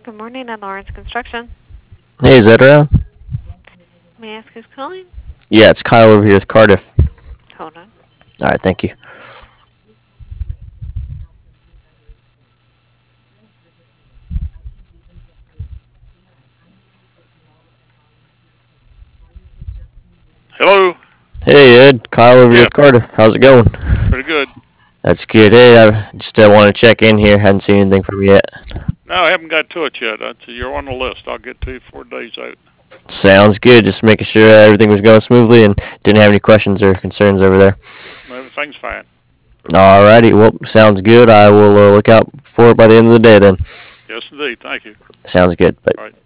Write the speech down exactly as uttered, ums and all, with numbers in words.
Good morning at Lawrence Construction. Hey, is that around? May I ask who's calling? Yeah, it's Kyle over here with Cardiff. Hold on. All right, thank you. Hello. Hey, Ed, Kyle over here Yeah, with Cardiff. How's it going? pretty good. That's good. Hey, I just uh, want to check in here. Hadn't seen anything from you yet. No, I haven't got to it yet. That's, you're on the list. I'll get to you four days out. Sounds good. Just making sure uh, everything was going smoothly and didn't have any questions or concerns over there. Everything's fine. Alrighty, well, sounds good. I will uh, look out for it by the end of the day then. Yes, indeed. Thank you. Sounds good. Bye. All right.